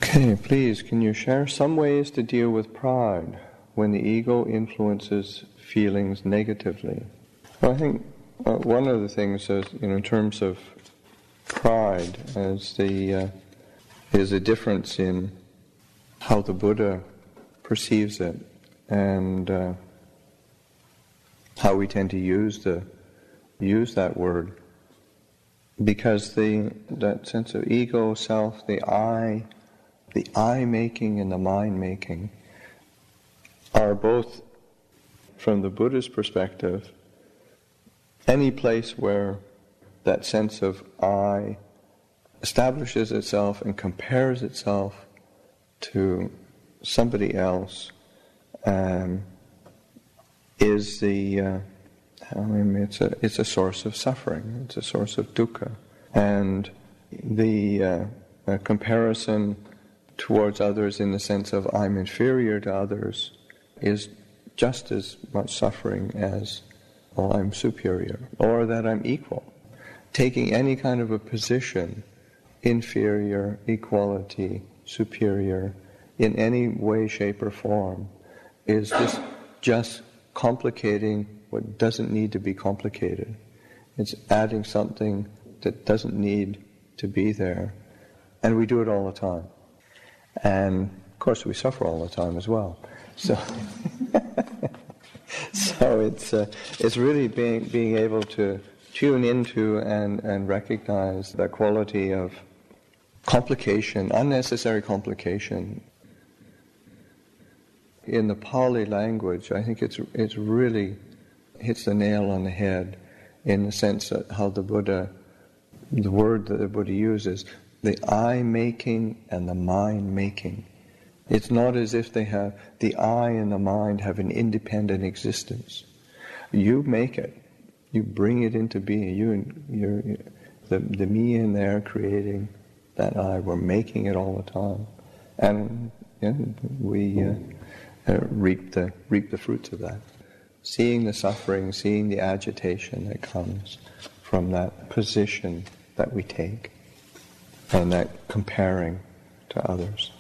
Okay, please, can you share some ways to deal with pride when the ego influences feelings negatively? Well, I think one of the things is, in terms of pride, is a difference in how the Buddha perceives it and how we tend to use that word, because that sense of ego, self, the I making and the mind making are both, from the Buddha's perspective, any place where that sense of I establishes itself and compares itself to somebody else is it's a source of suffering. It's a source of dukkha, and the comparison towards others in the sense of I'm inferior to others is just as much suffering as, well, I'm superior, or that I'm equal. Taking any kind of a position, inferior, equality, superior, in any way, shape or form, is just complicating what doesn't need to be complicated. It's adding something that doesn't need to be there. And we do it all the time. And of course we suffer all the time as well. So it's really being able to tune into and recognize that quality of complication, unnecessary complication. In the Pali language, I think it's really hits the nail on the head in the sense that how the word that the Buddha uses, the I making and the mind making. It's not as if the I and the mind have an independent existence. You make it. You bring it into being. The me in there creating that I. We're making it all the time. And we reap the fruits of that. Seeing the suffering, seeing the agitation that comes from that position that we take and that comparing to others.